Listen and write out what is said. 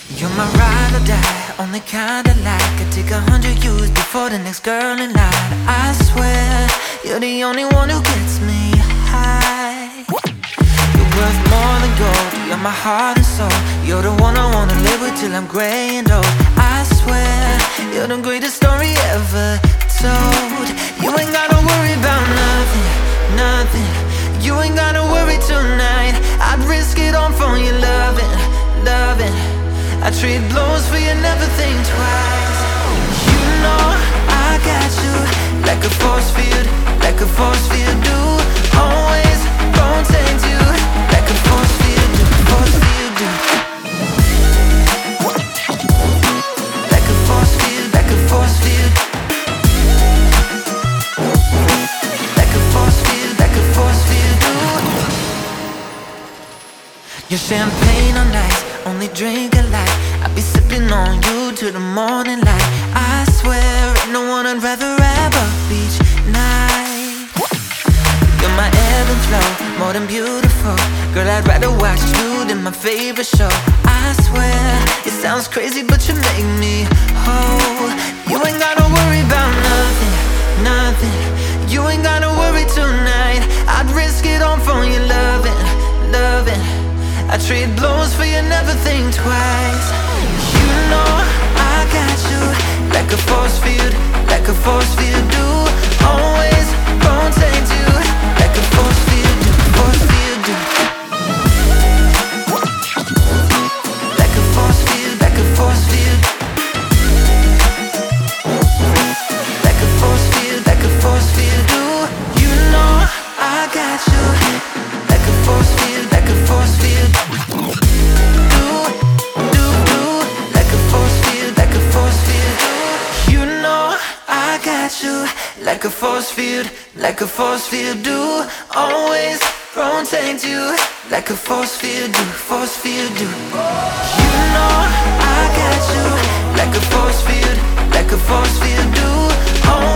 You're my ride or die, only kind I like. I take 100 years before the next girl in line. I swear, you're the only one who gets me high. You're worth more than gold, you're my heart and soul. You're the one I wanna live with till I'm gray and old. I swear, you're the greatest story ever told. You ain't gotta worry about nothing, nothing. You ain't gotta worry tonight. I'd risk it all for your loving, loving. I trade blows for you, never think twice. You know I got you, like a force field, like a force field do. Always protect you, like a force field do, force field do. Like a force field, like a force field. Like a force field, like a force field do. Your champagne on ice, only drink a light. I'll be sipping on you till the morning light. I swear, ain't no one I'd rather have a beach night. You're my ebb and flow, more than beautiful. Girl, I'd rather watch you than my favorite show. I swear, it sounds crazy, but you make me whole. You ain't gotta worry about nothing, nothing. You ain't gotta worry tonight. I'd risk it all for your loving, loving. I trade blows for you, never think twice. You know I got you, like a force field, like a force field do. Always protect you, like a force field do, force field do. Like a force field, like a force field. Like a force field, like a force field do. You know I got you, like a force field, like a force field. Like a force field, like a force field do. Always protect you, like a force field do, force field do. You know I got you, like a force field, like a force field do. Always